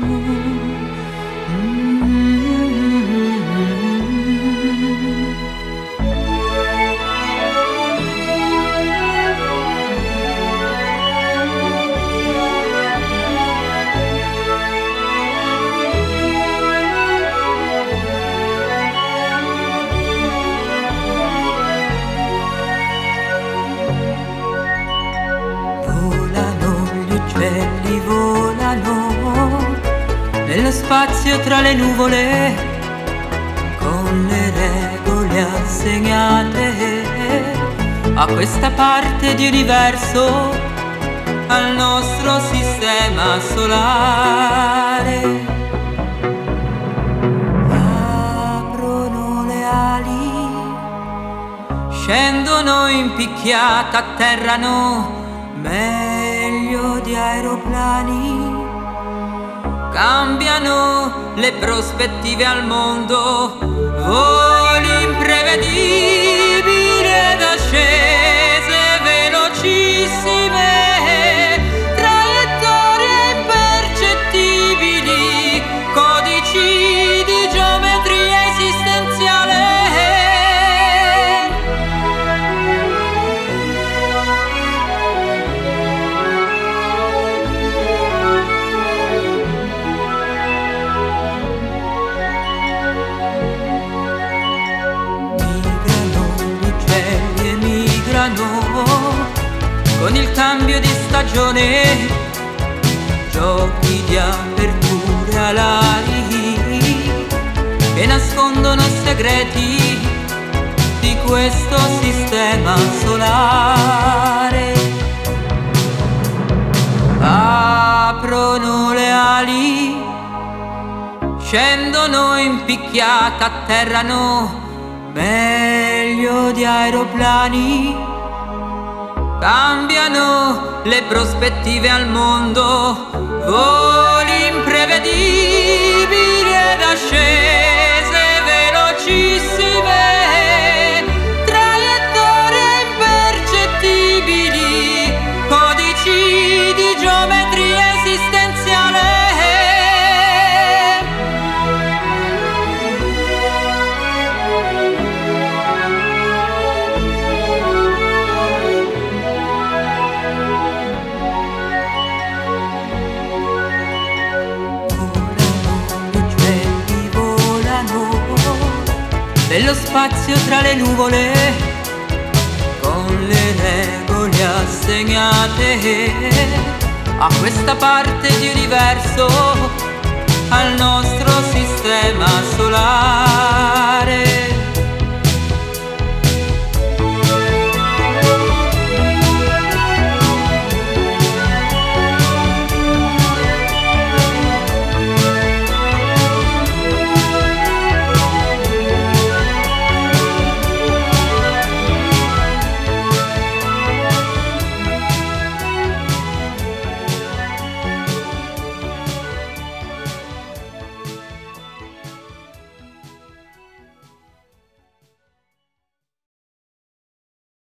Uccelli volano nello spazio tra le nuvole, con le regole assegnate a questa parte di universo, al nostro sistema solare. Aprono le ali, scendono in picchiata, atterrano meglio di aeroplani, cambiano le prospettive al mondo, voli imprevedibili ed ascese velocissime, traiettorie impercettibili, codici di geometria esistenziale. Con il cambio di stagione, giochi di aperture alari che nascondono segreti di questo sistema solare. Aprono le ali, scendono in picchiata, atterrano meglio di aeroplani, cambiano le prospettive al mondo, voli imprevedibili ed ascese velocissime, traiettorie impercettibili, codici di geometria esistenziale. Nello spazio tra le nuvole, con le regole assegnate a questa parte di universo, al nostro sistema solare.